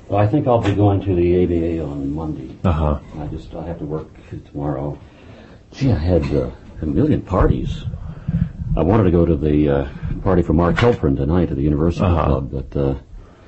Well, I think I'll be going to the ABA on Monday. Uh-huh. I have to work tomorrow. Gee, I had a million parties. I wanted to go to the party for Mark Helprin tonight at the University Club, but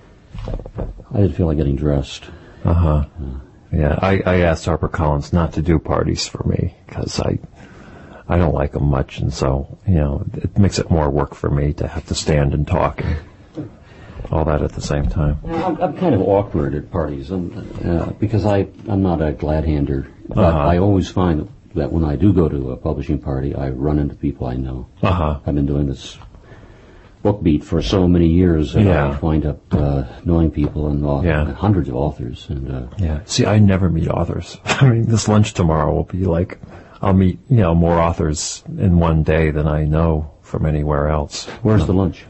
I didn't feel like getting dressed. Uh-huh. Yeah, I asked HarperCollins not to do parties for me because I don't like them much, and so, it makes it more work for me to have to stand and talk and all that at the same time. I'm kind of awkward at parties because I'm not a glad-hander. But I always find that when I do go to a publishing party, I run into people I know. Uh-huh. I've been doing this book beat for so many years, and I wind up knowing people and hundreds of authors. And see, I never meet authors. I mean, this lunch tomorrow will be like I'll meet more authors in one day than I know from anywhere else. Where's the lunch?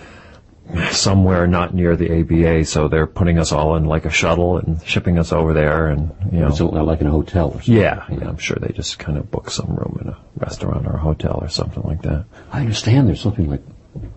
Somewhere not near the ABA, so they're putting us all in like a shuttle and shipping us over there, and So like in a hotel or something. Yeah, I'm sure they just kind of book some room in a restaurant or a hotel or something like that. I understand there's something like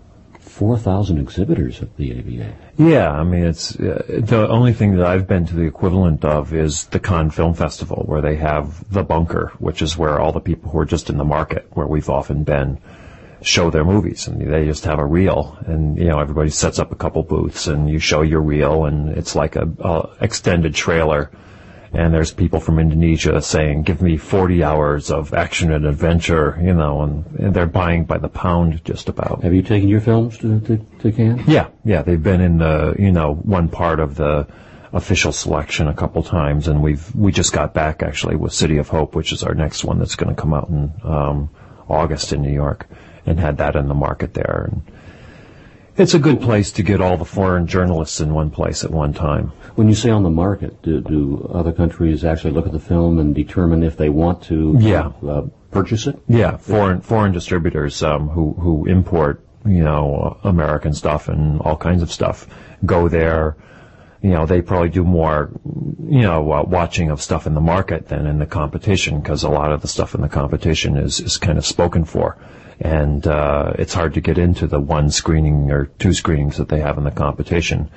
4,000 exhibitors at the ABA. Yeah, I mean, it's the only thing that I've been to the equivalent of is the Cannes Film Festival, where they have the bunker, which is where all the people who are just in the market, where we've often been, show their movies, and they just have a reel, and everybody sets up a couple booths, and you show your reel, and it's like a extended trailer, and there's people from Indonesia saying, "Give me 40 hours of action and adventure," and they're buying by the pound just about. Have you taken your films to Cannes? Yeah, they've been in the one part of the official selection a couple times, and we just got back actually with City of Hope, which is our next one that's going to come out in August in New York. And had that in the market there. And it's a good place to get all the foreign journalists in one place at one time. When you say on the market, do other countries actually look at the film and determine if they want to purchase it? Yeah, foreign distributors who import American stuff and all kinds of stuff go there. They probably do more watching of stuff in the market than in the competition, because a lot of the stuff in the competition is kind of spoken for. And it's hard to get into the one screening or two screenings that they have in the competition.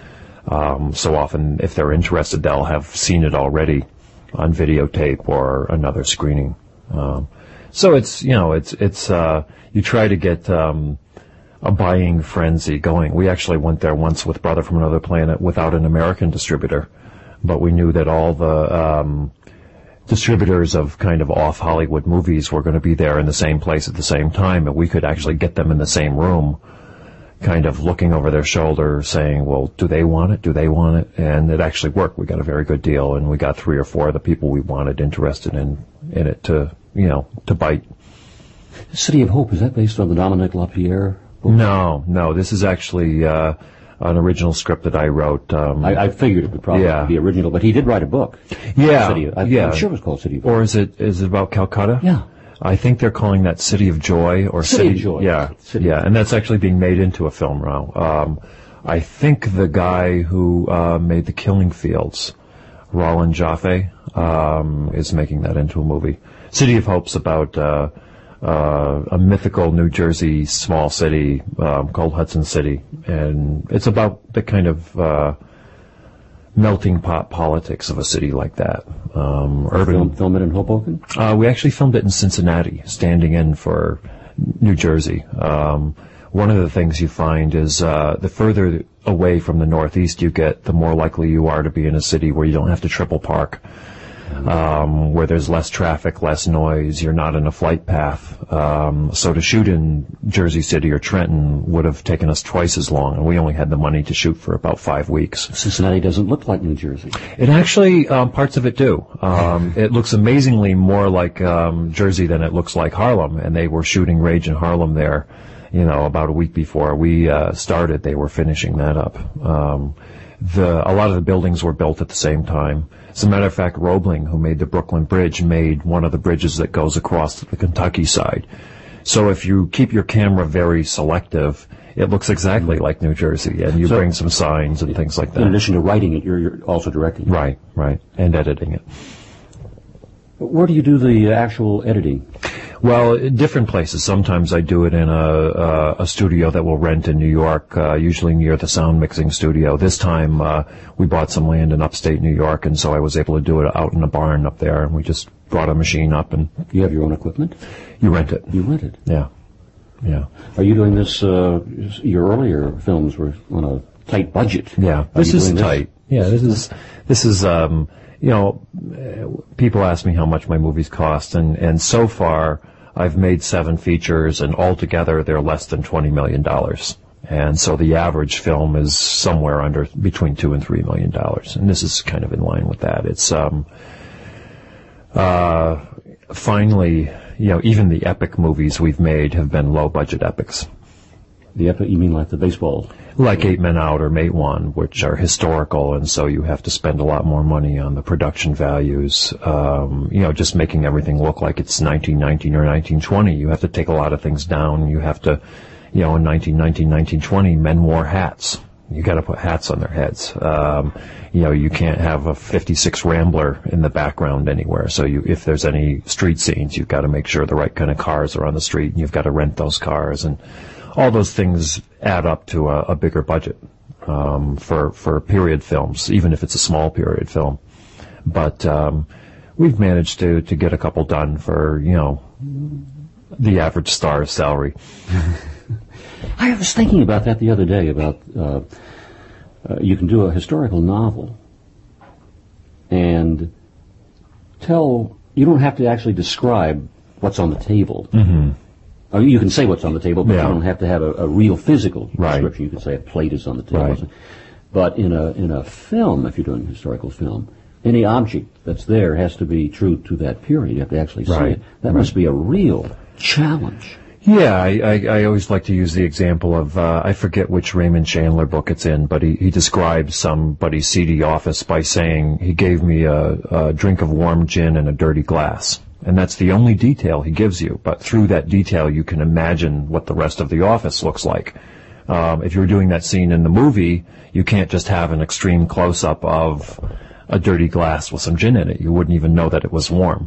So often, if they're interested, they'll have seen it already on videotape or another screening. So it's you try to get a buying frenzy going. We actually went there once with Brother from Another Planet without an American distributor, but we knew that all the distributors of kind of off Hollywood movies were going to be there in the same place at the same time, and we could actually get them in the same room, kind of looking over their shoulder saying, well, do they want it? Do they want it? And it actually worked. We got a very good deal, and we got 3 or 4 of the people we wanted interested in it to bite. City of Hope, is that based on the Dominique Lapierre book? No, this is actually an original script that I wrote. I figured it would probably be original, but he did write a book. I'm sure it was called City of Hope. Or is it about Calcutta? Yeah. I think they're calling that City of Joy or City of Joy. Yeah, and that's actually being made into a film now. I think the guy who made The Killing Fields, Roland Jaffe, is making that into a movie. City of Hope's about a mythical New Jersey small city called Hudson City, and it's about the kind of melting pot politics of a city like that. Film it in Hoboken? We actually filmed it in Cincinnati, standing in for New Jersey. One of the things you find is the further away from the Northeast you get, the more likely you are to be in a city where you don't have to triple park. Where there's less traffic, less noise, you're not in a flight path. So to shoot in Jersey City or Trenton would have taken us twice as long, and we only had the money to shoot for about 5 weeks. Cincinnati doesn't look like New Jersey. It actually, parts of it do. It looks amazingly more like Jersey than it looks like Harlem, and they were shooting Rage in Harlem there, about a week before we started. They were finishing that up. A lot of the buildings were built at the same time. As a matter of fact, Roebling, who made the Brooklyn Bridge, made one of the bridges that goes across to the Kentucky side. So if you keep your camera very selective, it looks exactly like New Jersey, and you bring some signs and things like that. In addition to writing it, you're also directing it. Right, and editing it. Where do you do the actual editing? Well, different places. Sometimes I do it in a studio that we'll rent in New York, usually near the sound mixing studio. This time, we bought some land in upstate New York, and so I was able to do it out in a barn up there, and we just brought a machine up. And you have your own equipment? You rent it. You rent it? Yeah. Yeah. Are you doing this, your earlier films were on a tight budget? Yeah. This is tight. Yeah, this is, people ask me how much my movies cost, and so far, I've made 7 features, and altogether they're less than $20 million. And so the average film is somewhere between $2 and $3 million. And this is kind of in line with that. It's, finally, even the epic movies we've made have been low budget epics. The epic, you mean like the baseball? Like 8 Men Out or Matewan, which are historical, and so you have to spend a lot more money on the production values. Just making everything look like it's 1919 or 1920. You have to take a lot of things down. You have to, in 1919, 1920, men wore hats. You got to put hats on their heads. You can't have a 56 Rambler in the background anywhere. So if there's any street scenes, you've got to make sure the right kind of cars are on the street, and you've got to rent those cars, and all those things add up to a bigger budget for period films, even if it's a small period film. But we've managed to get a couple done for the average star's salary. I was thinking about that the other day. About you can do a historical novel and you don't have to actually describe what's on the table. Mm-hmm. You can say what's on the table, but yeah. you don't have to have a real physical description. Right. You can say a plate is on the table. Right. But in a film, if you're doing a historical film, any object that's there has to be true to that period. You have to actually see Right. it. That must be a real challenge. Yeah, I always like to use the example of, I forget which Raymond Chandler book it's in, but he describes somebody's seedy office by saying, he gave me a drink of warm gin and a dirty glass. And that's the only detail he gives you. But through that detail, you can imagine what the rest of the office looks like. If you're doing that scene in the movie, you can't just have an extreme close-up of a dirty glass with some gin in it. You wouldn't even know that it was warm.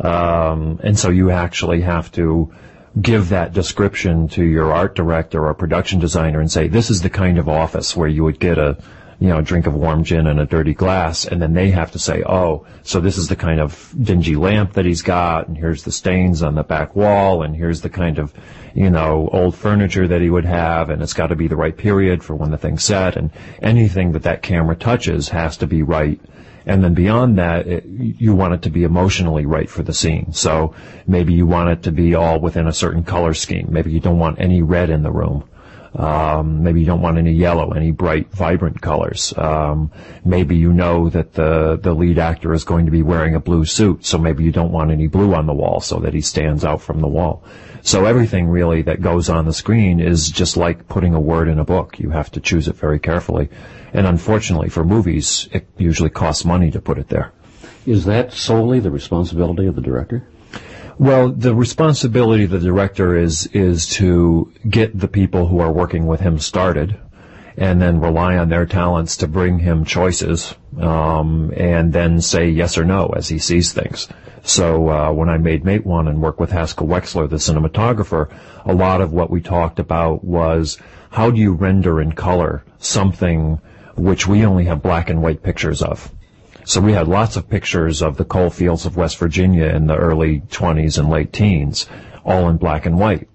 And so you actually have to give that description to your art director or production designer and say, this is the kind of office where you would get a drink of warm gin and a dirty glass, and then they have to say, oh, so this is the kind of dingy lamp that he's got, and here's the stains on the back wall, and here's the kind of, old furniture that he would have, and it's got to be the right period for when the thing's set, and anything that camera touches has to be right. And then beyond that, you want it to be emotionally right for the scene. So maybe you want it to be all within a certain color scheme. Maybe you don't want any red in the room. Maybe you don't want any yellow, any bright, vibrant colors. Maybe you know that the lead actor is going to be wearing a blue suit, so maybe you don't want any blue on the wall so that he stands out from the wall. So everything really that goes on the screen is just like putting a word in a book. You have to choose it very carefully. And unfortunately for movies, it usually costs money to put it there. Is that solely the responsibility of the director? Well, the responsibility of the director is to get the people who are working with him started, and then rely on their talents to bring him choices, and then say yes or no as he sees things. So when I made Matewan and worked with Haskell Wexler, the cinematographer, a lot of what we talked about was how do you render in color something which we only have black and white pictures of. So we had lots of pictures of the coal fields of West Virginia in the early 20s and late teens, all in black and white.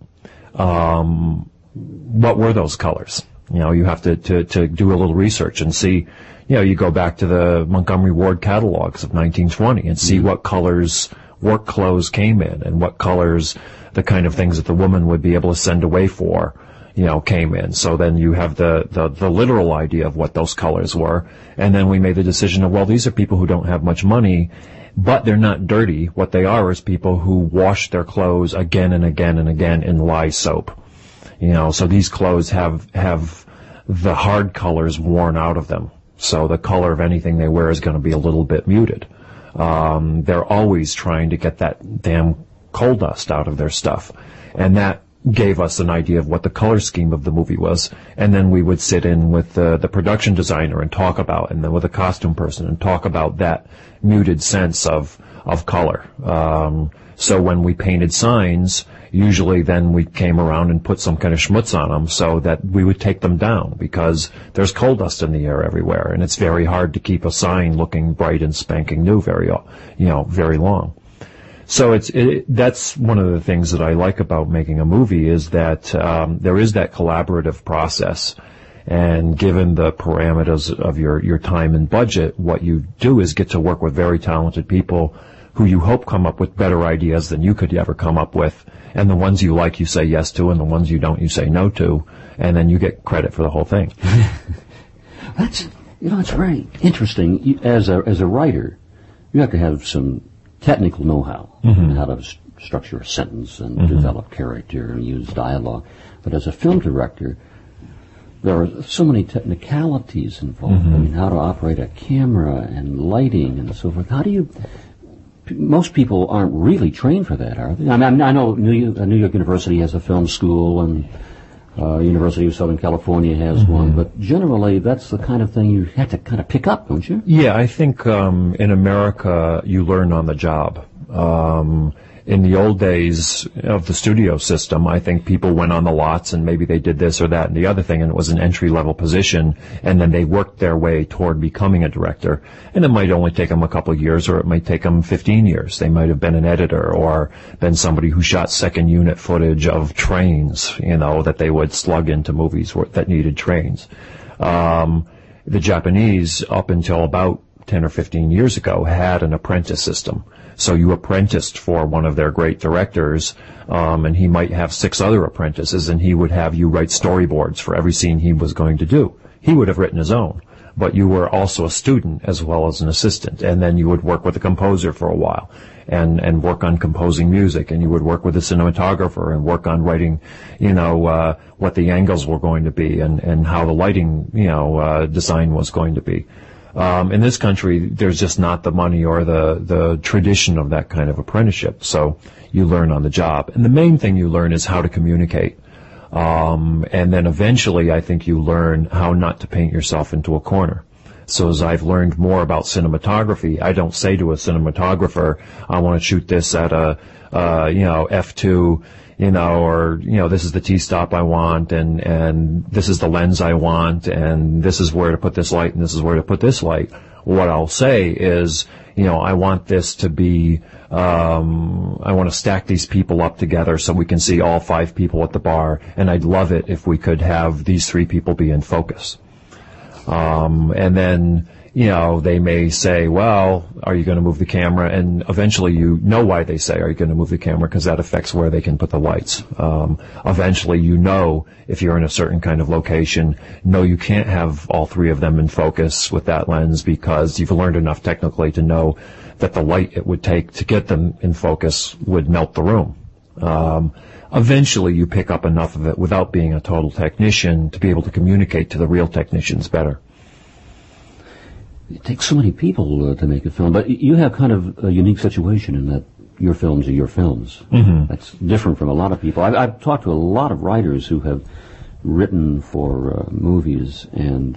What were those colors? You have to do a little research and see, you go back to the Montgomery Ward catalogs of 1920 and see what colors work clothes came in and what colors the kind of things that the woman would be able to send away for, came in. So then you have the literal idea of what those colors were. And then we made the decision of, well, these are people who don't have much money, but they're not dirty. What they are is people who wash their clothes again and again and again in lye soap. So these clothes have the hard colors worn out of them. So the color of anything they wear is going to be a little bit muted. They're always trying to get that damn coal dust out of their stuff. And that gave us an idea of what the color scheme of the movie was, and then we would sit in with the production designer and talk about, and then with a costume person and talk about that muted sense of of color. So when we painted signs, usually then we came around and put some kind of schmutz on them so that we would take them down, because there's coal dust in the air everywhere, and it's very hard to keep a sign looking bright and spanking new very long. So that's one of the things that I like about making a movie, is that there is that collaborative process. And given the parameters of your time and budget, what you do is get to work with very talented people who you hope come up with better ideas than you could ever come up with. And the ones you like, you say yes to, and the ones you don't, you say no to. And then you get credit for the whole thing. It's very interesting. As a writer, you have to have some technical know-how, how to structure a sentence and develop character and use dialogue. But as a film director, there are so many technicalities involved. I mean, how to operate a camera and lighting and so forth. How do you... Most people aren't really trained for that, are they? I mean, I know New York University has a film school, and University of Southern California has one, but generally that's the kind of thing you have to kind of pick up, don't you? Yeah, I think in America you learn on the job. In the old days of the studio system, I think people went on the lots and maybe they did this or that and the other thing, and it was an entry-level position, and then they worked their way toward becoming a director. And it might only take them a couple of years, or it might take them 15 years. They might have been an editor or been somebody who shot second unit footage of trains, that they would slug into movies that needed trains. The Japanese, up until about 10 or 15 years ago, had an apprentice system. So you apprenticed for one of their great directors, and he might have 6 other apprentices, and he would have you write storyboards for every scene he was going to do. He would have written his own, but you were also a student as well as an assistant, and then you would work with a composer for a while and work on composing music, and you would work with a cinematographer and work on writing, what the angles were going to be and how the lighting, design was going to be. In this country, there's just not the money or the tradition of that kind of apprenticeship. So you learn on the job. And the main thing you learn is how to communicate. And then eventually, I think you learn how not to paint yourself into a corner. So as I've learned more about cinematography, I don't say to a cinematographer, I want to shoot this at a f2, this is the T-stop I want, and this is the lens I want, and this is where to put this light, and this is where to put this light. What I'll say is, I want this to be, I want to stack these people up together so we can see all 5 people at the bar, and I'd love it if we could have these 3 people be in focus. And then, they may say, well, are you going to move the camera? And eventually you know why they say, are you going to move the camera? Because that affects where they can put the lights. Eventually if you're in a certain kind of location, you can't have all 3 of them in focus with that lens, because you've learned enough technically to know that the light it would take to get them in focus would melt the room. Eventually you pick up enough of it without being a total technician to be able to communicate to the real technicians better. It takes so many people to make a film, but you have kind of a unique situation in that your films are your films. That's different from a lot of people. I've talked to a lot of writers who have written for movies, and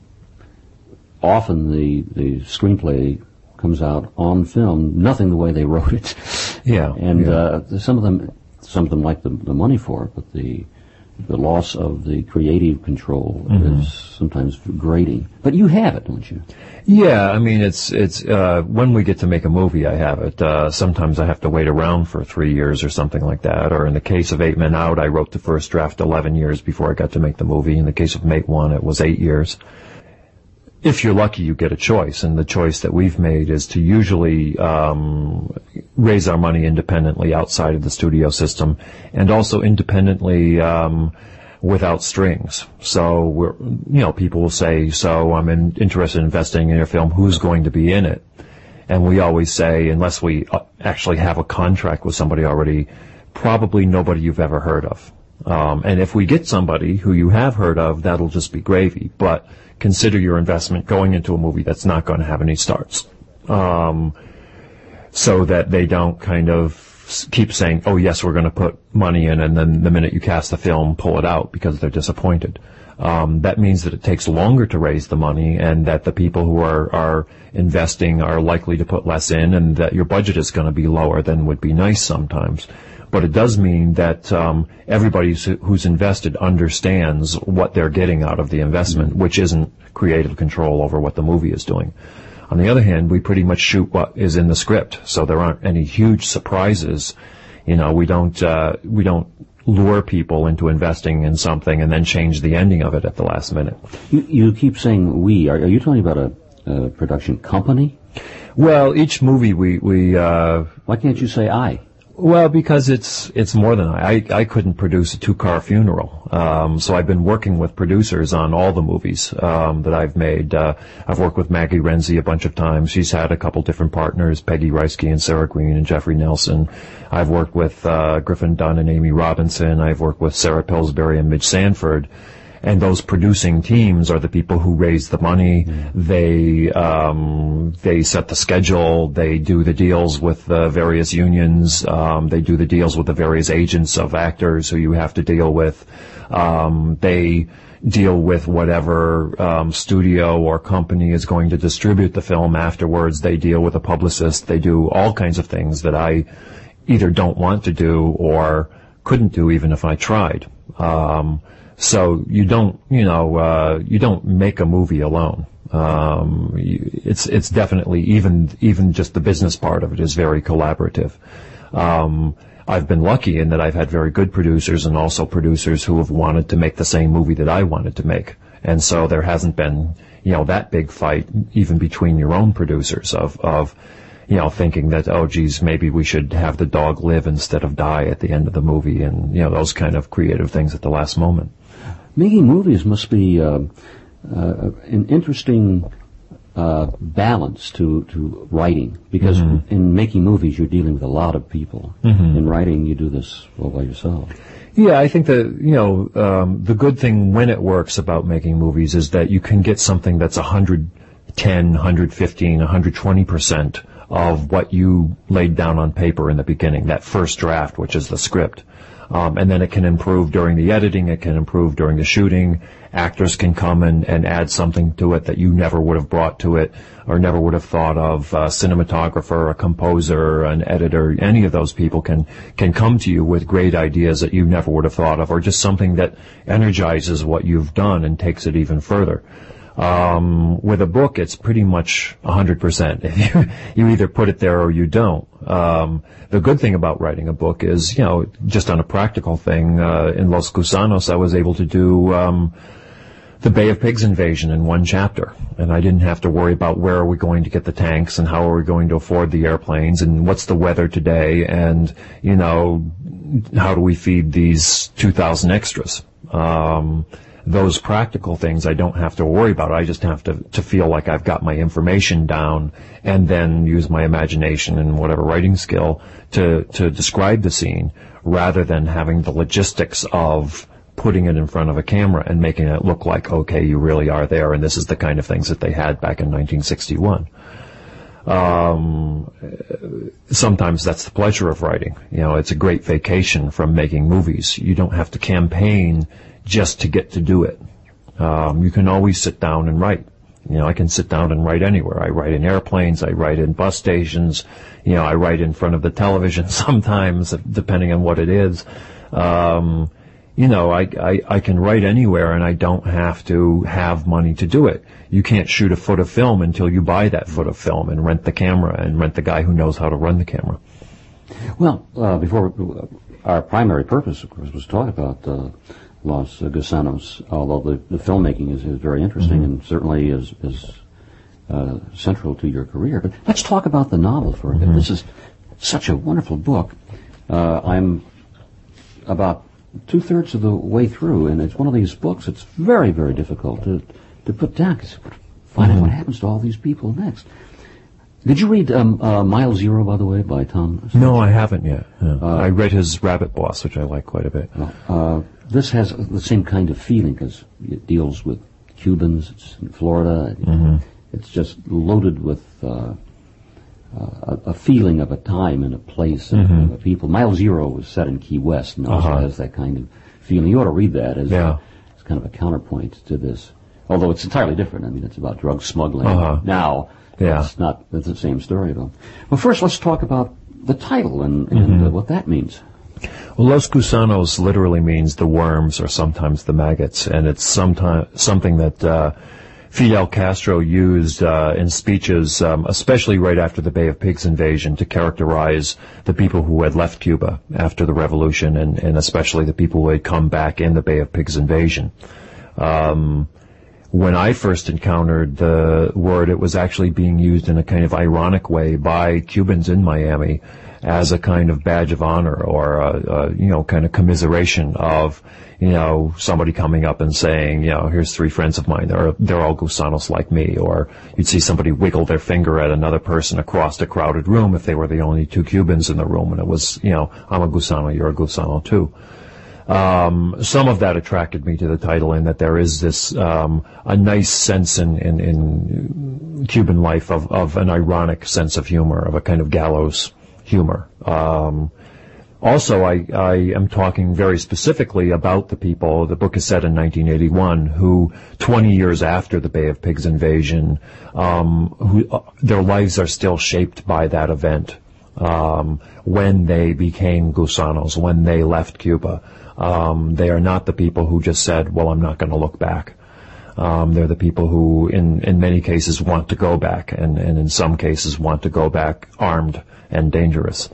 often the screenplay comes out on film, nothing the way they wrote it. Yeah. And some of them like the money for it, but the loss of the creative control is sometimes grating. But you have it, don't you? Yeah, I mean, it's when we get to make a movie, I have it. Sometimes I have to wait around for 3 years or something like that. Or in the case of 8 Men Out, I wrote the first draft 11 years before I got to make the movie. In the case of Mate 1, it was 8 years. If you're lucky, you get a choice, and the choice that we've made is to usually raise our money independently outside of the studio system, and also independently without strings. So people will say, so I'm interested in investing in your film, who's going to be in it? And we always say, unless we actually have a contract with somebody already, probably nobody you've ever heard of. And if we get somebody who you have heard of, that'll just be gravy. But consider your investment going into a movie that's not going to have any starts. So that they don't kind of keep saying, oh yes, we're going to put money in, and then the minute you cast the film, pull it out because they're disappointed. That means that it takes longer to raise the money, and that the people who are investing are likely to put less in, and that your budget is going to be lower than would be nice sometimes. But it does mean that everybody who's invested understands what they're getting out of the investment, which isn't creative control over what the movie is doing. On the other hand, we pretty much shoot what is in the script, so there aren't any huge surprises. You know, we don't lure people into investing in something and then change the ending of it at the last minute. You keep saying we. Are you talking about a production company? Well, each movie we Why can't you say I? Well, because it's more than I couldn't produce a 2-car funeral. So I've been working with producers on all the movies that I've made. I've worked with Maggie Renzi a bunch of times. She's had a couple different partners, Peggy Reisky and Sarah Green and Jeffrey Nelson. I've worked with Griffin Dunn and Amy Robinson. I've worked with Sarah Pillsbury and Midge Sanford. And those producing teams are the people who raise the money. They set the schedule. They do the deals with the various unions. They do the deals with the various agents of actors who you have to deal with. They deal with whatever studio or company is going to distribute the film afterwards. They deal with a publicist. They do all kinds of things that I either don't want to do or couldn't do even if I tried. So you don't make a movie alone. It's definitely even just the business part of it is very collaborative. I've been lucky in that I've had very good producers and also producers who have wanted to make the same movie that I wanted to make. And so there hasn't been, that big fight even between your own producers of thinking that, oh, geez, maybe we should have the dog live instead of die at the end of the movie, and, those kind of creative things at the last moment. Making movies must be an interesting balance to writing, because in making movies you're dealing with a lot of people. In writing you do this all by yourself. Yeah, I think that, the good thing when it works about making movies is that you can get something that's 110, 115, 120% of what you laid down on paper in the beginning, that first draft, which is the script. And then it can improve during the editing, it can improve during the shooting. Actors can come and add something to it that you never would have brought to it or never would have thought of. A cinematographer, a composer, an editor, any of those people can come to you with great ideas that you never would have thought of, or just something that energizes what you've done and takes it even further. With a book, it's pretty much 100%. You either put it there or you don't. The good thing about writing a book is, just on a practical thing, in Los Gusanos, I was able to do, the Bay of Pigs invasion in one chapter. And I didn't have to worry about where are we going to get the tanks and how are we going to afford the airplanes and what's the weather today and, how do we feed these 2,000 extras. Those practical things I don't have to worry about. I just have to feel like I've got my information down and then use my imagination and whatever writing skill to describe the scene, rather than having the logistics of putting it in front of a camera and making it look like, okay, you really are there and this is the kind of things that they had back in 1961. Sometimes that's the pleasure of writing. It's a great vacation from making movies. You don't have to campaign just to get to do it. You can always sit down and write. I can sit down and write anywhere. I write in airplanes, I write in bus stations, I write in front of the television sometimes, depending on what it is. I can write anywhere and I don't have to have money to do it. You can't shoot a foot of film until you buy that foot of film and rent the camera and rent the guy who knows how to run the camera. Well, before our primary purpose, of course, was to talk about Los Gusanos, although the filmmaking is very interesting and certainly is central to your career. But let's talk about the novel for a bit. This is such a wonderful book. I'm about 2/3 of the way through, and it's one of these books that's very, very difficult to put down, because find out what happens to all these people next. Did you read Mile Zero, by the way, by Tom? No, I haven't yet. No. I read his Rabbit Boss, which I like quite a bit. This has the same kind of feeling, because it deals with Cubans. It's in Florida. It's just loaded with a feeling of a time and a place and a people. Mile Zero was set in Key West and also has that kind of feeling. You ought to read that. It's kind of a counterpoint to this. Although it's entirely different. I mean, it's about drug smuggling now. Yeah. It's the same story, though. Well, first, let's talk about the title and what that means. Well, Los Gusanos literally means the worms or sometimes the maggots, and it's something that Fidel Castro used in speeches, especially right after the Bay of Pigs invasion, to characterize the people who had left Cuba after the revolution, and especially the people who had come back in the Bay of Pigs invasion. When I first encountered the word, it was actually being used in a kind of ironic way by Cubans in Miami as a kind of badge of honor or, kind of commiseration of, somebody coming up and saying, here's three friends of mine. They're all gusanos like me. Or you'd see somebody wiggle their finger at another person across a crowded room if they were the only two Cubans in the room. And it was, I'm a gusano, you're a gusano too. Some of that attracted me to the title in that there is this, a nice sense in Cuban life of an ironic sense of humor, of a kind of gallows humor. Also, I am talking very specifically about the people, the book is set in 1981, who 20 years after the Bay of Pigs invasion, their lives are still shaped by that event, when they became gusanos, when they left Cuba. They are not the people who just said, well, I'm not going to look back. They're the people who, in many cases, want to go back, and in some cases want to go back armed and dangerous.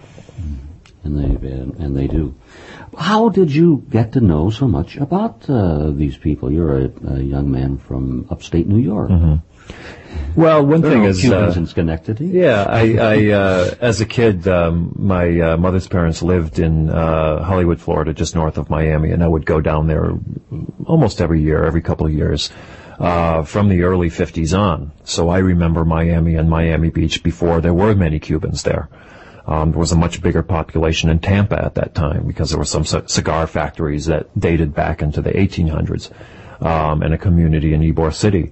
And they do. How did you get to know so much about these people? You're a young man from upstate New York. Mm-hmm. Well, one thing is Cubans in Schenectady. Yeah, I as a kid, my mother's parents lived in Hollywood, Florida, just north of Miami, and I would go down there almost every year, every couple of years, from the early 50s on. So I remember Miami and Miami Beach before there were many Cubans there. There was a much bigger population in Tampa at that time because there were some cigar factories that dated back into the 1800s, and a community in Ybor City.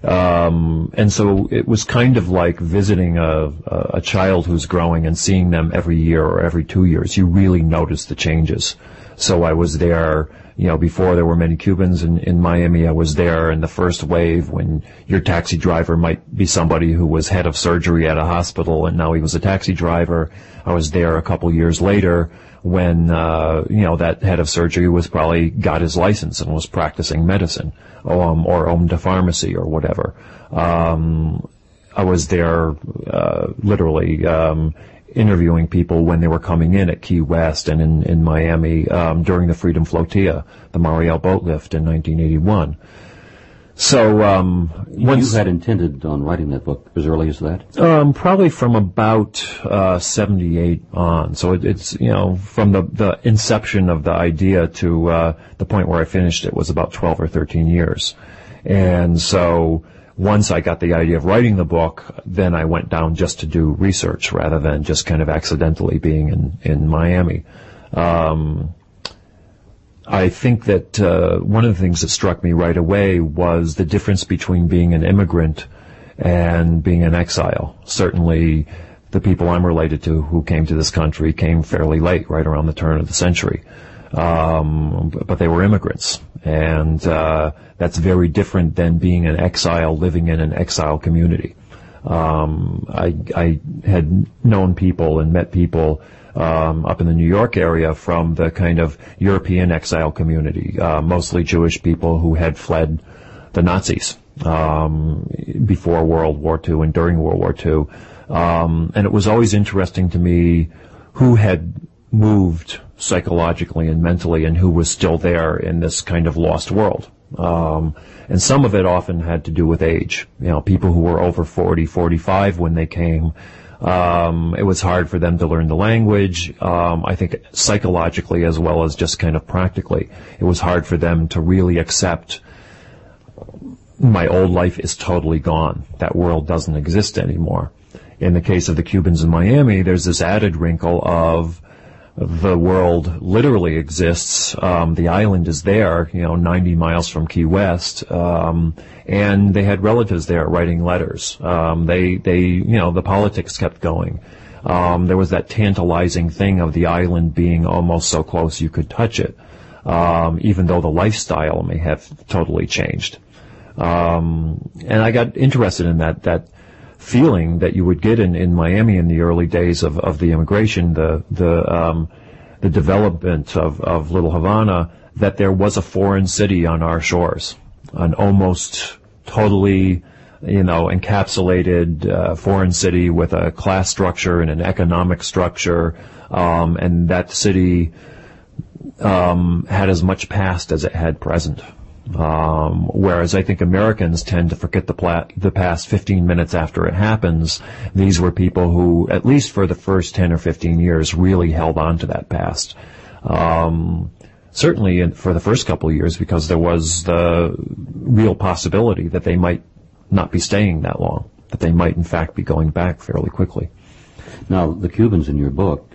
And so it was kind of like visiting a child who's growing and seeing them every year or every 2 years. You really notice the changes. So I was there, before there were many Cubans in Miami. I was there in the first wave when your taxi driver might be somebody who was head of surgery at a hospital and now he was a taxi driver. I was there a couple years later when, that head of surgery was probably got his license and was practicing medicine, or owned a pharmacy or whatever. I was there, literally, interviewing people when they were coming in at Key West and in Miami, during the Freedom Flotilla, the Mariel boat lift in 1981. So, you had intended on writing that book as early as that? Probably from about 78 on. So it's from the inception of the idea to the point where I finished it was about 12 or 13 years. And so once I got the idea of writing the book, then I went down just to do research rather than just kind of accidentally being in Miami. I think that one of the things that struck me right away was the difference between being an immigrant and being an exile. Certainly, the people I'm related to who came to this country came fairly late, right around the turn of the century. But they were immigrants. And that's very different than being an exile living in an exile community. I had known people and met people up in the New York area from the kind of European exile community, mostly Jewish people who had fled the Nazis before World War II and during World War II. And it was always interesting to me who had moved psychologically and mentally and who was still there in this kind of lost world. And some of it often had to do with age. People who were over 40, 45 when they came, it was hard for them to learn the language. I think psychologically as well as just kind of practically, it was hard for them to really accept my old life is totally gone. That world doesn't exist anymore. In the case of the Cubans in Miami, there's this added wrinkle of the world literally exists. The island is there, 90 miles from Key West, and they had relatives there writing letters. The politics kept going. There was that tantalizing thing of the island being almost so close you could touch it. even though the lifestyle may have totally changed. And I got interested in that feeling that you would get in Miami in the early days of the immigration, the development of Little Havana, that there was a foreign city on our shores, an almost totally, encapsulated foreign city with a class structure and an economic structure, and that city had as much past as it had present. Whereas I think Americans tend to forget the past 15 minutes after it happens. These were people who, at least for the first 10 or 15 years, really held on to that past. Certainly for the first couple of years, because there was the real possibility that they might not be staying that long, that they might in fact be going back fairly quickly. Now, the Cubans in your book,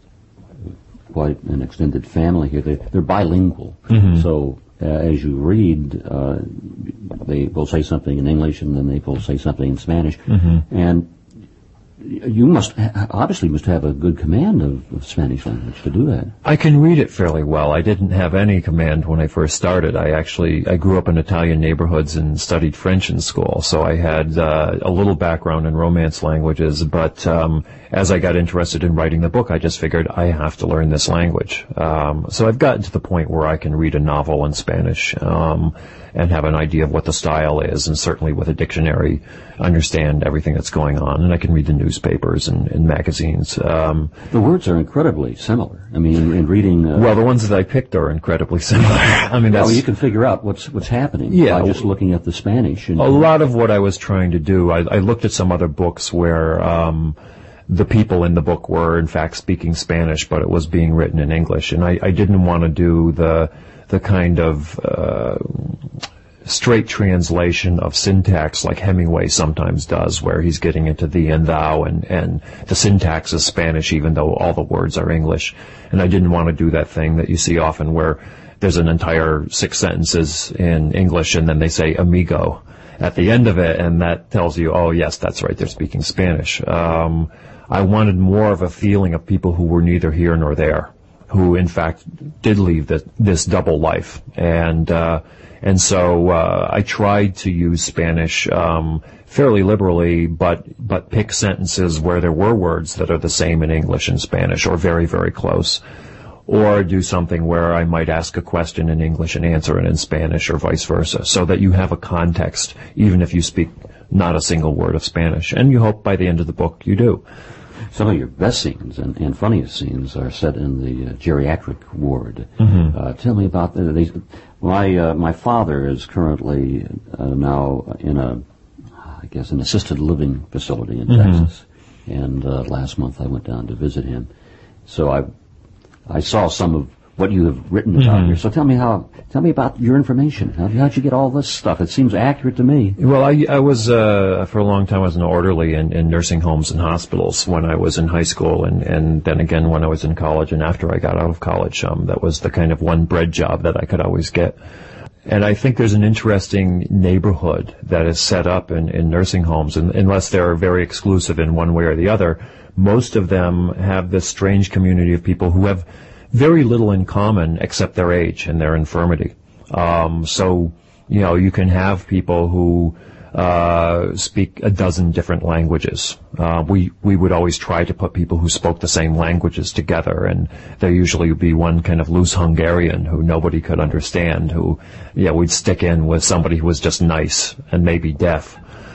quite an extended family here, they're bilingual. Mm-hmm. So as you read, they will say something in English and then they will say something in Spanish. Mm-hmm. And you obviously must have a good command of Spanish language to do that. I can read it fairly well. I didn't have any command when I first started. I grew up in Italian neighborhoods and studied French in school, so I had a little background in Romance languages, but as I got interested in writing the book, I just figured I have to learn this language. So I've gotten to the point where I can read a novel in Spanish and have an idea of what the style is, and certainly with a dictionary understand everything that's going on, and I can read the newspapers and magazines. The words are incredibly similar. I mean, in reading... well, the ones that I picked are incredibly similar. I mean, that's... Well, you can figure out what's happening by just looking at the Spanish. A lot of what I was trying to do, I looked at some other books where the people in the book were, in fact, speaking Spanish, but it was being written in English, and I didn't want to do the kind of straight translation of syntax like Hemingway sometimes does, where he's getting into thee and thou, and the syntax is Spanish even though all the words are English. And I didn't want to do that thing that you see often where there's an entire 6 sentences in English and then they say amigo at the end of it, and that tells you, oh yes, that's right, they're speaking Spanish. I wanted more of a feeling of people who were neither here nor there, who in fact did leave this double life, and so I tried to use Spanish fairly liberally, but pick sentences where there were words that are the same in English and Spanish, or very, very close, or do something where I might ask a question in English and answer it in Spanish, or vice versa, so that you have a context, even if you speak not a single word of Spanish, and you hope by the end of the book you do. Some of your best scenes and funniest scenes are set in the geriatric ward. Mm-hmm. Tell me about these. My father is currently now in an assisted living facility in Texas, and last month I went down to visit him. So I saw some of what you have written about here. So tell me about your information. How'd you get all this stuff? It seems accurate to me. Well, I was, for a long time, I was an orderly in nursing homes and hospitals when I was in high school, and then again when I was in college, and after I got out of college. That was the kind of one bread job that I could always get. And I think there's an interesting neighborhood that is set up in nursing homes, and unless they're very exclusive in one way or the other, most of them have this strange community of people who have very little in common except their age and their infirmity. So, you can have people who speak a dozen different languages. We would always try to put people who spoke the same languages together, and there usually would be one kind of loose Hungarian who nobody could understand, who, we'd stick in with somebody who was just nice and maybe deaf.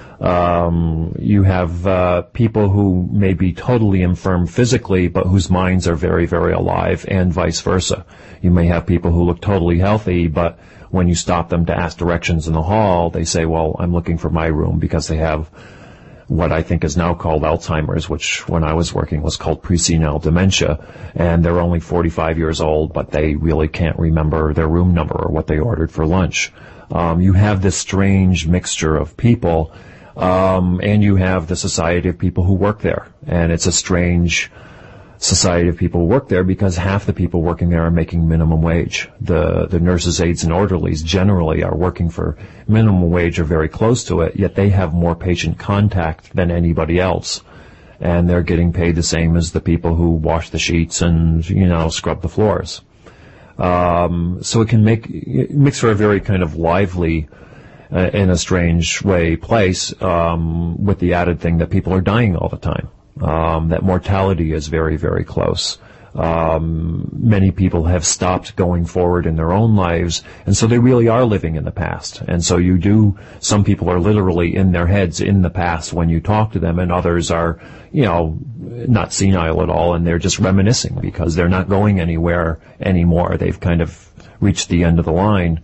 You have people who may be totally infirm physically, but whose minds are very, very alive, and vice versa. You may have people who look totally healthy, but when you stop them to ask directions in the hall, they say, well, I'm looking for my room, because they have what I think is now called Alzheimer's, which when I was working was called presenile dementia, and they're only 45 years old, but they really can't remember their room number or what they ordered for lunch. You have this strange mixture of people. And you have the society of people who work there. And it's a strange society of people who work there because half the people working there are making minimum wage. The nurses, aides, and orderlies generally are working for minimum wage or very close to it, yet they have more patient contact than anybody else. And they're getting paid the same as the people who wash the sheets and, scrub the floors. So it makes for a very kind of lively, in a strange way, place, with the added thing that people are dying all the time. That mortality is very, very close. Many people have stopped going forward in their own lives, and so they really are living in the past. And so some people are literally in their heads in the past when you talk to them, and others are, not senile at all, and they're just reminiscing because they're not going anywhere anymore. They've kind of reached the end of the line.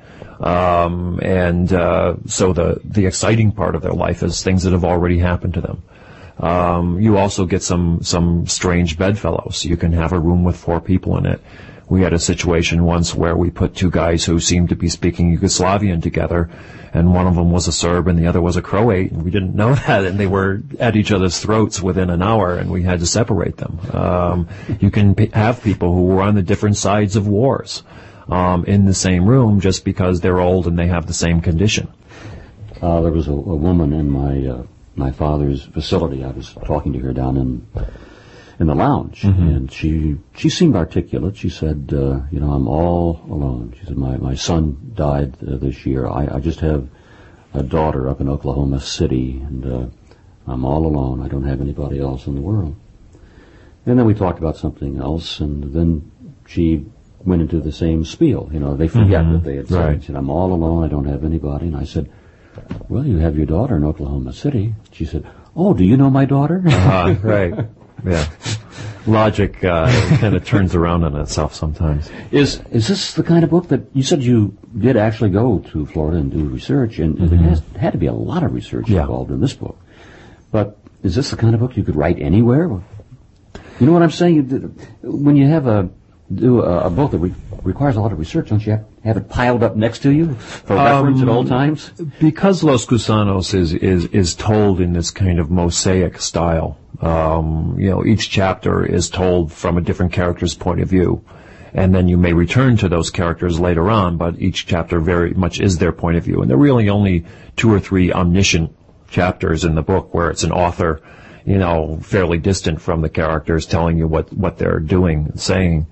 So the exciting part of their life is things that have already happened to them. You also get some strange bedfellows. You can have a room with 4 people in it. We had a situation once where we put 2 guys who seemed to be speaking Yugoslavian together, and one of them was a Serb and the other was a Croat, and we didn't know that, and they were at each other's throats within an hour, and we had to separate them. You can have people who were on the different sides of wars in the same room just because they're old and they have the same condition. There was a woman in my father's facility. I was talking to her down in the lounge, and she seemed articulate. She said, I'm all alone. She said, my son died this year. I just have a daughter up in Oklahoma City, and I'm all alone. I don't have anybody else in the world. And then we talked about something else, and then she went into the same spiel. They forget what they had said. Right. She said, I'm all alone. I don't have anybody. And I said, well, you have your daughter in Oklahoma City. She said, oh, do you know my daughter? Right. Yeah. Logic kind of turns around on itself sometimes. Is this the kind of book that you said you did actually go to Florida and do research, and there had to be a lot of research involved in this book. But is this the kind of book you could write anywhere? You know what I'm saying? When you do a book that requires a lot of research, don't you have it piled up next to you for reference at all times? Because Los Gusanos is told in this kind of mosaic style. Each chapter is told from a different character's point of view, and then you may return to those characters later on, but each chapter very much is their point of view. And there are really only 2 or 3 omniscient chapters in the book where it's an author, fairly distant from the characters, telling you what they're doing and saying.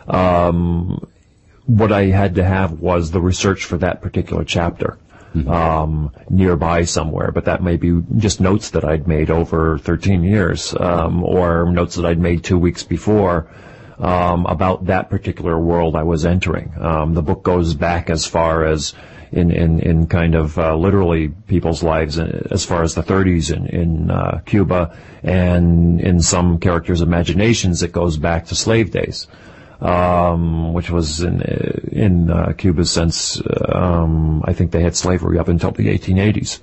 What I had to have was the research for that particular chapter, nearby somewhere, but that may be just notes that I'd made over 13 years, or notes that I'd made 2 weeks before, about that particular world I was entering. The book goes back as far as in kind of literally people's lives as far as the 30s in Cuba, and in some characters' imaginations it goes back to slave days. Which was in Cuba's sense, I think they had slavery up until the 1880s.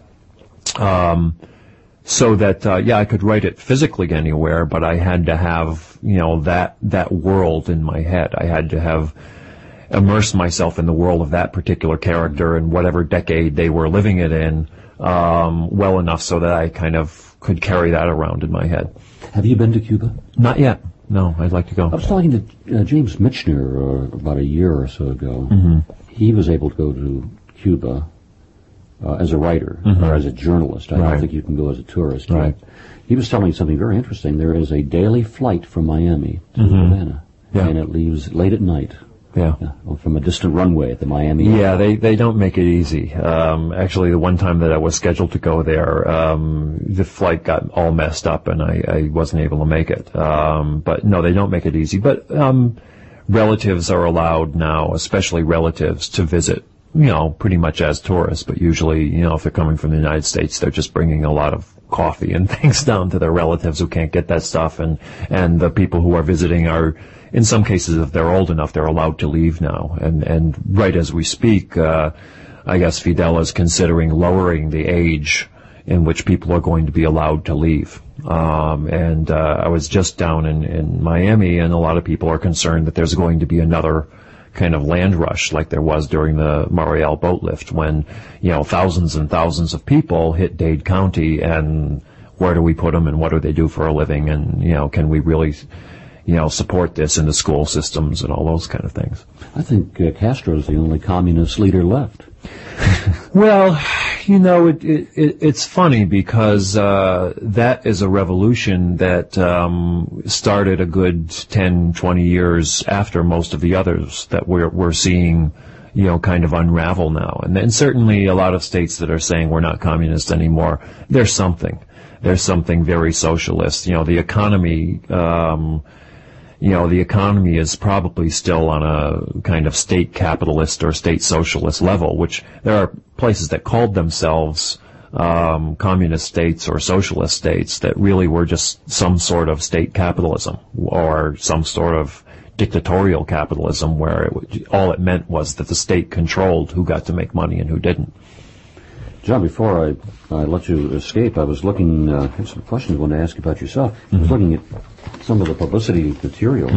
So that, I could write it physically anywhere, but I had to have, that world in my head. I had to have immersed myself in the world of that particular character and whatever decade they were living it in, well enough so that I kind of could carry that around in my head. Have you been to Cuba? Not yet. No, I'd like to go. I was talking to James Michener about a year or so ago. He was able to go to Cuba as a writer or as a journalist. I don't think you can go as a tourist. Right. He was telling me something very interesting. There is a daily flight from Miami to Havana, and it leaves late at night. Yeah. From a distant runway at the Miami. Yeah, they don't make it easy. Actually, the one time that I was scheduled to go there, the flight got all messed up and I wasn't able to make it. But no, they don't make it easy. But relatives are allowed now, especially relatives, to visit, pretty much as tourists. But usually, if they're coming from the United States, they're just bringing a lot of coffee and things down to their relatives who can't get that stuff. And the people who are visiting are, in some cases, if they're old enough, they're allowed to leave now. And right as we speak, I guess Fidel is considering lowering the age in which people are going to be allowed to leave. I was just down in Miami, and a lot of people are concerned that there's going to be another kind of land rush like there was during the Mariel boat lift when, thousands and thousands of people hit Dade County, and where do we put them and what do they do for a living, and, can we really support this in the school systems and all those kind of things. I think Castro's the only communist leader left. Well, it's funny because that is a revolution that started a good 10, 20 years after most of the others that we're seeing, kind of unravel now. And then certainly a lot of states that are saying we're not communist anymore, there's something very socialist. The economy, the economy is probably still on a kind of state capitalist or state socialist level, which there are places that called themselves communist states or socialist states that really were just some sort of state capitalism or some sort of dictatorial capitalism where all it meant was that the state controlled who got to make money and who didn't. John, before I let you escape, I was looking at some questions I wanted to ask you about yourself. I was looking at some of the publicity material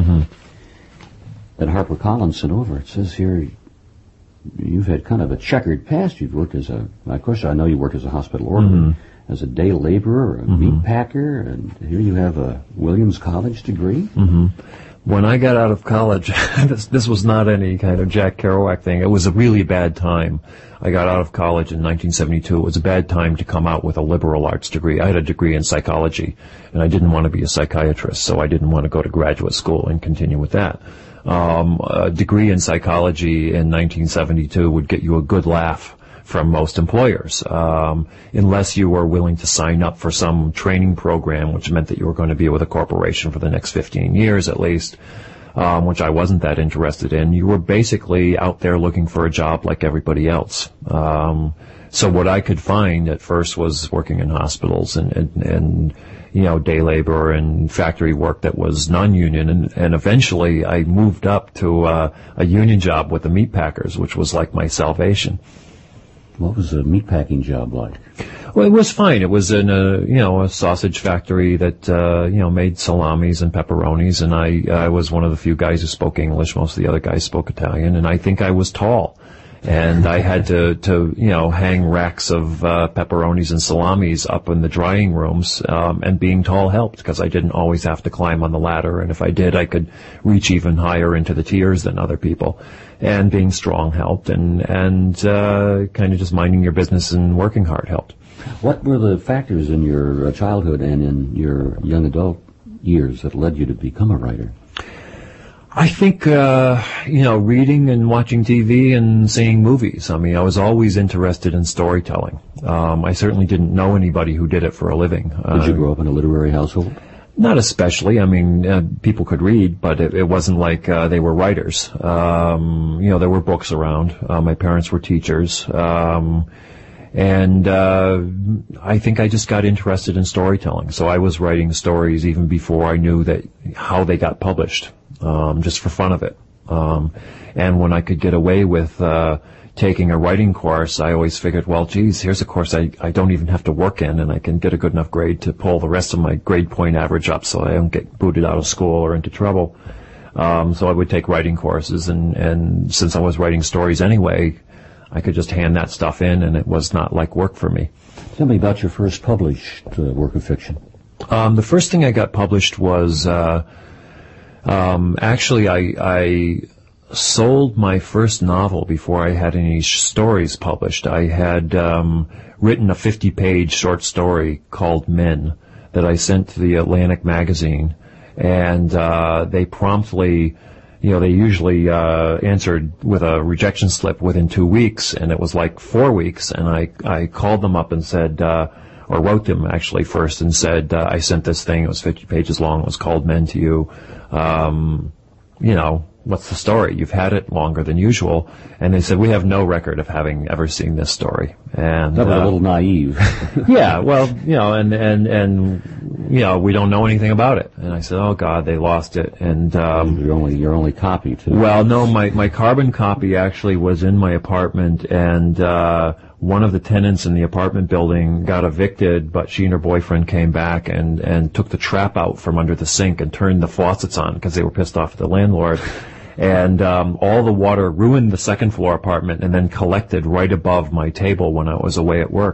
that HarperCollins sent over. It says here you've had kind of a checkered past. You've worked of course, I know you worked as a hospital orderly, as a day laborer, a meat packer, and here you have a Williams College degree. When I got out of college, this was not any kind of Jack Kerouac thing. It was a really bad time. I got out of college in 1972. It was a bad time to come out with a liberal arts degree. I had a degree in psychology, and I didn't want to be a psychiatrist, so I didn't want to go to graduate school and continue with that. A degree in psychology in 1972 would get you a good laugh from most employers, unless you were willing to sign up for some training program, which meant that you were going to be with a corporation for the next 15 years at least, which I wasn't that interested in. You were basically out there looking for a job like everybody else. So what I could find at first was working in hospitals and day labor and factory work that was non-union, and eventually I moved up to a union job with the meat packers, which was like my salvation. What was a meatpacking job like? Well, it was fine. It was in a sausage factory that, made salamis and pepperonis, and I was one of the few guys who spoke English. Most of the other guys spoke Italian, and I think I was tall. And I had to hang racks of pepperonis and salamis up in the drying rooms, and being tall helped because I didn't always have to climb on the ladder, and if I did, I could reach even higher into the tiers than other people. And being strong helped, and kind of just minding your business and working hard helped. What were the factors in your childhood and in your young adult years that led you to become a writer? I think, reading and watching TV and seeing movies. I mean, I was always interested in storytelling. I certainly didn't know anybody who did it for a living. Did you grow up in a literary household? Not especially. I mean, people could read, but it wasn't like they were writers. There were books around. My parents were teachers. And I think I just got interested in storytelling. So I was writing stories even before I knew how they got published, just for fun of it. And when I could get away with taking a writing course, I always figured, well, geez, here's a course I don't even have to work in, and I can get a good enough grade to pull the rest of my grade point average up so I don't get booted out of school or into trouble. So I would take writing courses, and since I was writing stories anyway, I could just hand that stuff in, and it was not like work for me. Tell me about your first published work of fiction. The first thing I got published was, actually I sold my first novel before I had any stories published. I had written a 50-page short story called Men that I sent to the Atlantic magazine, and they promptly, they usually answered with a rejection slip within 2 weeks, and it was like 4 weeks, and I called them up and said, or wrote them actually first and said, I sent this thing, it was 50 pages long, it was called Men to you, what's the story? You've had it longer than usual. And they said, we have no record of having ever seen this story. And that was a little naive. Yeah, well, and we don't know anything about it. And I said, oh God, they lost it. And your only copy too. Well, no, my carbon copy actually was in my apartment, and one of the tenants in the apartment building got evicted, but she and her boyfriend came back and took the trap out from under the sink and turned the faucets on because they were pissed off at the landlord. And all the water ruined the second floor apartment and then collected right above my table when I was away at work.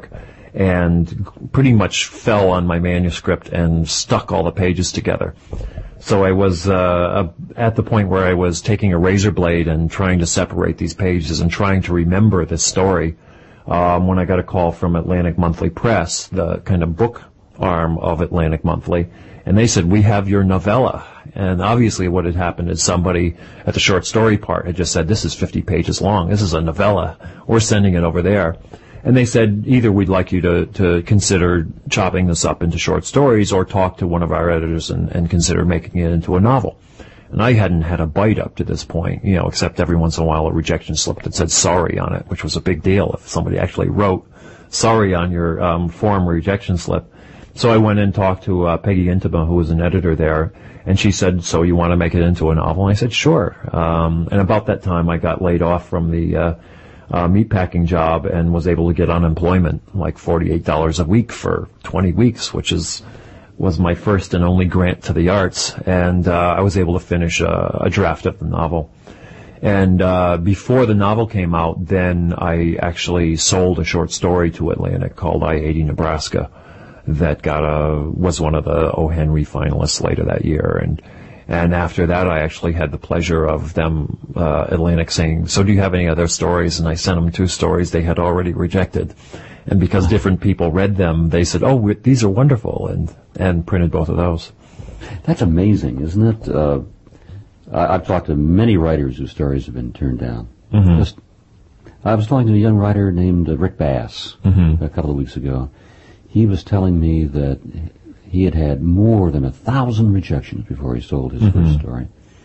and pretty much fell on my manuscript and stuck all the pages together. So I was at the point where I was taking a razor blade and trying to separate these pages and trying to remember this story when I got a call from Atlantic Monthly Press, the kind of book arm of Atlantic Monthly, and they said, "We have your novella." And obviously what had happened is somebody at the short story part had just said, "This is 50 pages long. This is a novella. We're sending it over there." And they said, either we'd like you to consider chopping this up into short stories or talk to one of our editors and consider making it into a novel. And I hadn't had a bite up to this point, except every once in a while a rejection slip that said sorry on it, which was a big deal if somebody actually wrote sorry on your form rejection slip. So I went and talked to Peggy Intema, who was an editor there, and she said, "So you want to make it into a novel?" And I said, "Sure." And about that time I got laid off from the meatpacking job and was able to get unemployment, like $48 a week for 20 weeks, which was my first and only grant to the arts. And I was able to finish a draft of the novel. And before the novel came out, then I actually sold a short story to Atlantic called I-80 Nebraska that was one of the O. Henry finalists later that year. And after that, I actually had the pleasure of them, Atlantic, saying, "So do you have any other stories?" And I sent them 2 stories they had already rejected. And because different people read them, they said, "Oh, these are wonderful," and printed both of those. That's amazing, isn't it? I've talked to many writers whose stories have been turned down. Mm-hmm. I was talking to a young writer named Rick Bass a couple of weeks ago. He was telling me that he had more than 1,000 rejections before he sold his first story.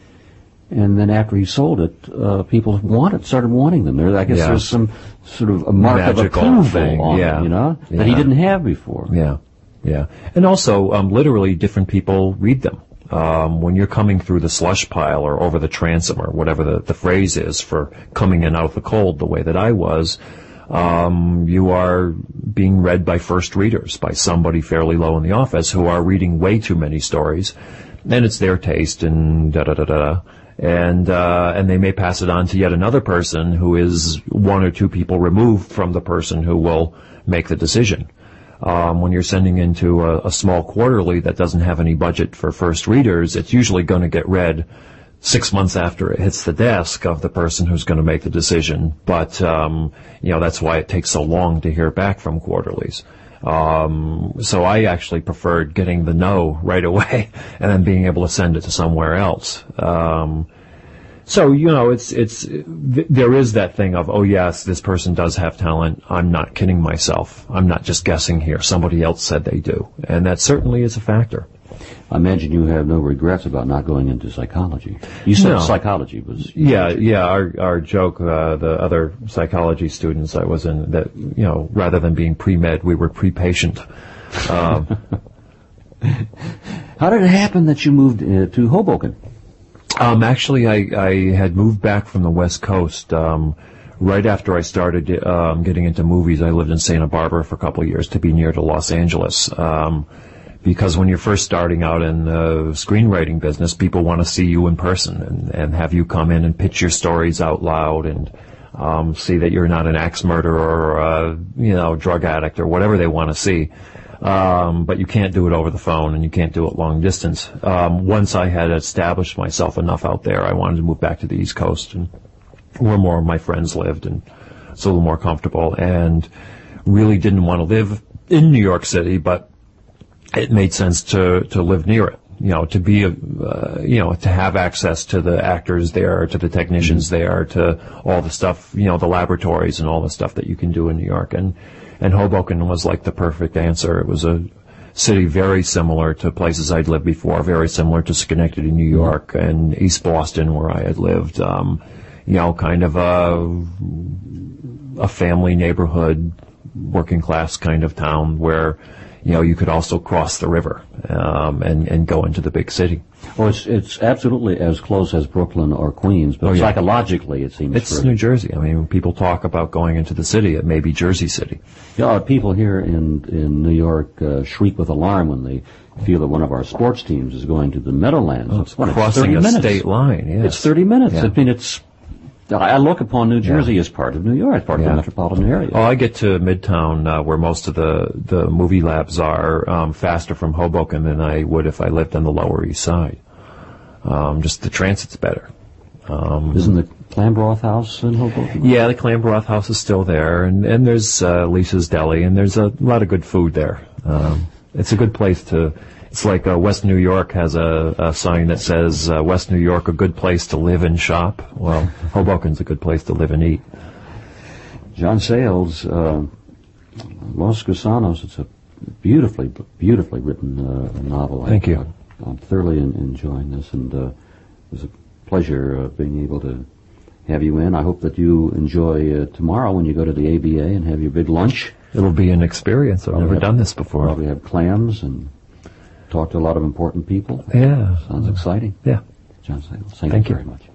And then after he sold it, people started wanting them. I guess there's some sort of a mark magical of approval thing on it, that he didn't have before. Yeah. And also, literally, different people read them. When you're coming through the slush pile or over the transom or whatever the phrase is for coming in out of the cold the way that I was, you are being read by first readers, by somebody fairly low in the office who are reading way too many stories, and it's their taste and da-da-da-da. And they may pass it on to yet another person who is 1 or 2 people removed from the person who will make the decision. When you're sending into a small quarterly that doesn't have any budget for first readers, it's usually going to get read 6 months after it hits the desk of the person who's going to make the decision. But, that's why it takes so long to hear back from quarterlies. So I actually preferred getting the no right away and then being able to send it to somewhere else. So, there is that thing of, oh yes, this person does have talent. I'm not kidding myself. I'm not just guessing here. Somebody else said they do. And that certainly is a factor. I imagine you have no regrets about not going into psychology. You said psychology was... Yeah, our joke, the other psychology students I was in, that, rather than being pre-med, we were pre-patient. How did it happen that you moved to Hoboken? Actually, I had moved back from the West Coast, right after I started, getting into movies. I lived in Santa Barbara for a couple of years to be near to Los Angeles. Because when you're first starting out in the screenwriting business, people want to see you in person and have you come in and pitch your stories out loud and see that you're not an axe murderer or a drug addict or whatever they want to see. But you can't do it over the phone and you can't do it long distance. Once I had established myself enough out there, I wanted to move back to the East Coast and where more of my friends lived, and it's a little more comfortable, and really didn't want to live in New York City, but it made sense to live near it, to be, to have access to the actors there, to the technicians there, to all the stuff, the laboratories and all the stuff that you can do in New York. And Hoboken was like the perfect answer. It was a city very similar to places I'd lived before, very similar to Schenectady, New York, and East Boston, where I had lived, kind of a family neighborhood, working class kind of town where, you could also cross the river and go into the big city. Well, it's absolutely as close as Brooklyn or Queens, but psychologically it seems... It's New Jersey. I mean, when people talk about going into the city, it may be Jersey City. People here in New York shriek with alarm when they feel that one of our sports teams is going to the Meadowlands. Crossing a state line, yes. It's 30 minutes. Yeah. I mean, it's I look upon New Jersey as part of New York, part of the metropolitan area. Oh, I get to Midtown, where most of the movie labs are, faster from Hoboken than I would if I lived on the Lower East Side. Just the transit's better. Isn't the Clambroth House in Hoboken? Yeah, the Clambroth House is still there, and there's Lisa's Deli, and there's a lot of good food there. It's a good place to. It's like West New York has a sign that says West New York, a good place to live and shop. Well, Hoboken's a good place to live and eat. John Sayles, Los Gusanos. It's a beautifully written novel. Thank you. I'm thoroughly enjoying this, and it was a pleasure being able to have you in. I hope that you enjoy tomorrow when you go to the ABA and have your big lunch. It'll be an experience. I've never done this before. Probably have clams and talk to a lot of important people. Yeah. Sounds exciting. Yeah. John Sayles, thank you very much.